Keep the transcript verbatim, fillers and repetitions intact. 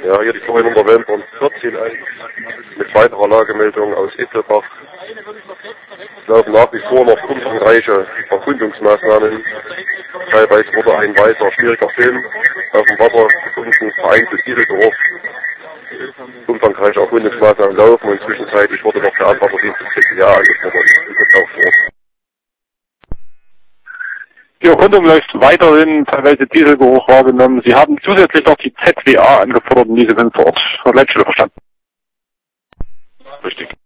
Ja, hier die neun November vierzehn eins mit weiterer Lagemeldung aus Itzelbach. Es laufen nach wie vor noch umfangreiche Erkundungsmaßnahmen. Teilweise wurde ein weißer, schwieriger Film auf dem Wasser gefunden, vereinzelt Dieselgeruch. Umfangreiche Erkundungsmaßnahmen laufen und zwischenzeitlich wurde noch der Abwasserdienst des C C A angefordert. Die Erkundung läuft weiterhin, teilweise Dieselgeruch wahrgenommen. Sie haben zusätzlich noch die Z W A angefordert und diese sind vor Ort. Verstanden. Richtig.